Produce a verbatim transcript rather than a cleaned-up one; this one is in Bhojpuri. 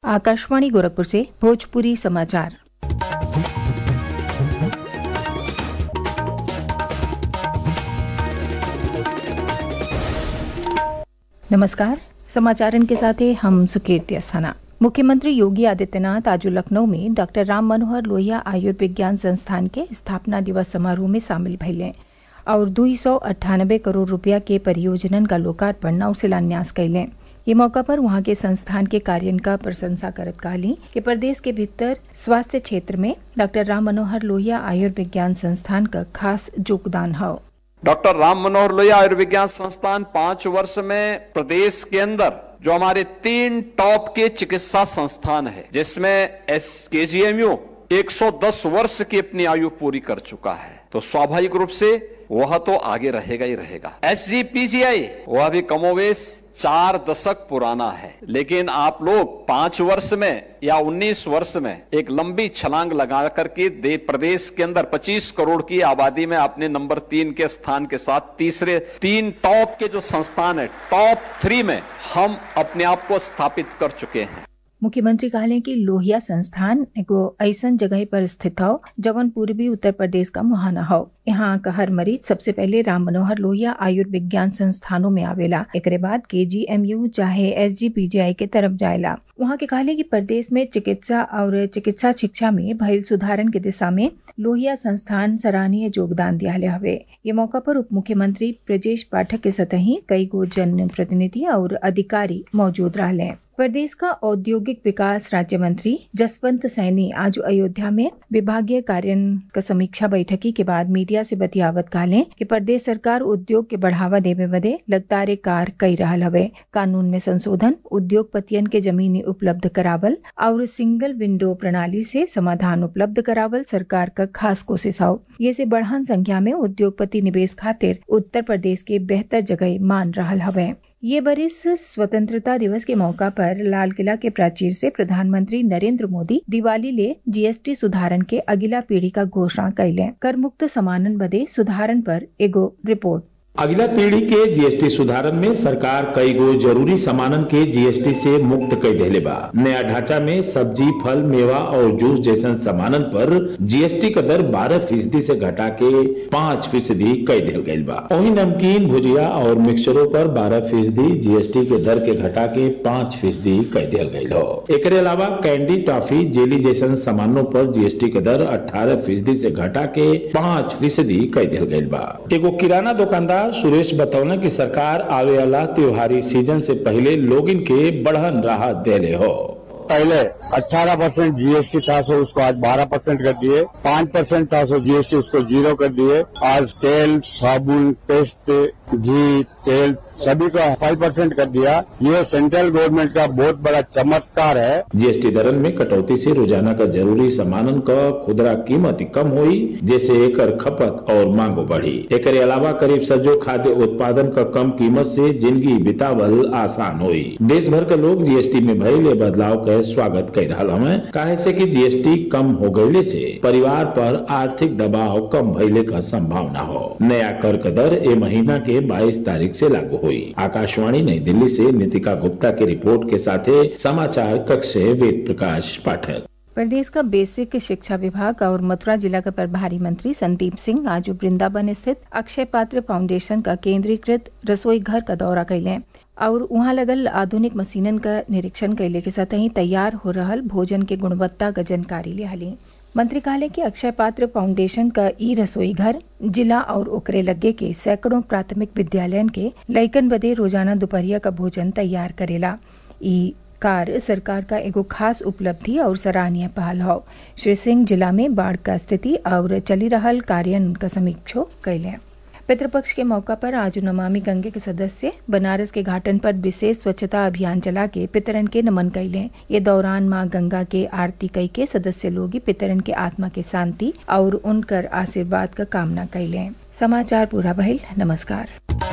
आकाशवाणी गोरखपुर से भोजपुरी समाचार। नमस्कार, समाचारन के साथ हम सुकीर्ति अस्थाना। मुख्यमंत्री योगी आदित्यनाथ आज लखनऊ में डॉक्टर राम मनोहर लोहिया आयुर्विज्ञान संस्थान के स्थापना दिवस समारोह में शामिल भइले और दो सौ अट्ठानबे करोड़ रुपया के परियोजनन का लोकार्पण और शिलान्यास कैले। ये मौका पर वहां के संस्थान के कार्य का प्रशंसा करत कहली कि प्रदेश के भीतर स्वास्थ्य क्षेत्र में डॉक्टर राम मनोहर लोहिया आयुर्विज्ञान संस्थान का खास योगदान है। डॉक्टर राम मनोहर लोहिया आयुर्विज्ञान संस्थान पांच वर्ष में प्रदेश के अंदर जो हमारे तीन टॉप के चिकित्सा संस्थान है, जिसमें एस के जी एम यू एक सौ दस वर्ष की अपनी आयु पूरी कर चुका है, तो स्वाभाविक रूप से वह तो आगे रहेगा ही रहेगा। एस जी पी जी आई वह भी कमोवेश चार दशक पुराना है, लेकिन आप लोग पांच वर्ष में या उन्नीस वर्ष में एक लंबी छलांग लगा करके दे प्रदेश के अंदर पच्चीस करोड़ की आबादी में आपने नंबर तीन के स्थान के साथ तीसरे तीन टॉप के जो संस्थान है, टॉप थ्री में हम अपने आप को स्थापित कर चुके हैं। मुख्यमंत्री कहले कि लोहिया संस्थान एगो ऐसन जगह पर स्थित हो जवन पूर्वी उत्तर प्रदेश का मुहाना हो। यहाँ का हर मरीज सबसे पहले राम मनोहर लोहिया आयुर्विज्ञान संस्थानों में आवेला, एकरे बाद के जी एम यू चाहे एस जी पी जी आई के तरफ जाएला। वहाँ के कहले कि प्रदेश में चिकित्सा और चिकित्सा शिक्षा में भइल सुधारन के दिशा में लोहिया संस्थान सराहनीय योगदान दियाले हवे। ये मौका पर उप मुख्यमंत्री ब्रजेश पाठक के सतही कई गो जन प्रतिनिधि और अधिकारी मौजूद रहले। प्रदेश का औद्योगिक विकास राज्य मंत्री जसवंत सैनी आज अयोध्या में विभागीय कार्य का समीक्षा बैठकी के बाद मीडिया से बतियावत कहले कि प्रदेश सरकार उद्योग के बढ़ावा देवे बदे लगातार कार्य कई रहल हवे। कानून में संशोधन, उद्योगपतियन के जमीनी उपलब्ध करावल और सिंगल विंडो प्रणाली से समाधान उपलब्ध करावल सरकार का खास कोशिश हो। ये से बढ़ान संख्या में उद्योगपति निवेश खातिर उत्तर प्रदेश के बेहतर जगह मान रहल हवे। ये बरिस स्वतंत्रता दिवस के मौका पर लाल किला के प्राचीर से प्रधानमंत्री नरेंद्र मोदी दिवाली ले जी एस टी सुधारन के अगिला पीढ़ी का घोषणा कैले। कर मुक्त समानन बदे सुधारन पर एगो रिपोर्ट। अगला पीढ़ी के जी एस टी सुधारन में सरकार कई गो जरूरी सामानन के जी एस टी से मुक्त कर देले बा। नया ढांचा में सब्जी, फल, मेवा और जूस जैसन सामानन पर जी एस टी का दर बारह फीसदी से घटा के पाँच फीसदी कर दिल गई बा। वहीं नमकीन, भुजिया और मिक्सचरों पर बारह फीसदी जी एस टी के दर के घटा के पाँच फीसदी कर दिल गई हो। एक अलावा कैंडी, टॉफी, जेली जैसन सामानों पर जी एस टी का दर अठारह फीसदी से घटा के पाँच फीसदी कर दिल गई बा। एगो किराना दुकानदार सुरेश बतौना कि सरकार आवे वाला त्योहारी सीजन से पहले लोगिन के बढ़न राहत देले हो। पहले अठारह परसेंट जी एस टी था, सो उसको आज बारह परसेंट कर दिए। पाँच परसेंट था, सो जी एस टी उसको जीरो कर दिए। आज तेल, साबुन, पेस्ट, घी, तेल सभी को फाइव परसेंट कर दिया। ये सेंट्रल गवर्नमेंट का बहुत बड़ा चमत्कार है। जी एस टी दरन में कटौती से रोजाना का जरूरी सामानन का खुदरा कीमत कम हुई, जैसे एकर खपत और मांगो बढ़ी। एक अलावा करीब सजो खाद्य उत्पादन का कम कीमत से जिंदगी बितावल आसान हुई। देश भर के लोग जी एस टी में भइले बदलाव का स्वागत कर रहा हमें, काहे से कि जी एस टी कम हो गईले से परिवार पर आर्थिक दबाव कम भइले का संभावना हो। नया कर का दर ए महीना के बाईस तारीख से लागू हुई। आकाशवाणी नई दिल्ली से नितिका गुप्ता की रिपोर्ट के साथ समाचार कक्ष से वेद प्रकाश पाठक। प्रदेश का बेसिक शिक्षा विभाग और मथुरा जिला का प्रभारी मंत्री संदीप सिंह आज वृंदावन स्थित अक्षय पात्र फाउंडेशन का केंद्रीकृत रसोई घर का दौरा कैले और वहाँ लगल आधुनिक मशीनन का निरीक्षण कैले के साथ ही तैयार हो रहल भोजन के गुणवत्ता का जानकारी लिहली। मंत्री कहले कि अक्षय पात्र फाउंडेशन का ई रसोई घर जिला और ओकरे लगे के सैकड़ों प्राथमिक विद्यालयन के लइकन बदे रोजाना दोपहरिया का भोजन तैयार करेला। ई कार्य सरकार का एगो खास उपलब्धि और सराहनीय पहल हो। श्री सिंह जिला में बाढ़ का स्थिति और चली रहल कार्य का समीक्षा कैले। पितृपक्ष के मौका पर आज नमामि गंगे के सदस्य बनारस के घाटन पर विशेष स्वच्छता अभियान चला के पितरन के नमन कैले। ये दौरान माँ गंगा के आरती कई के सदस्य लोग पितरन के आत्मा के शांति और उनकर आशीर्वाद का कामना कैले। समाचार पूरा भइल। नमस्कार।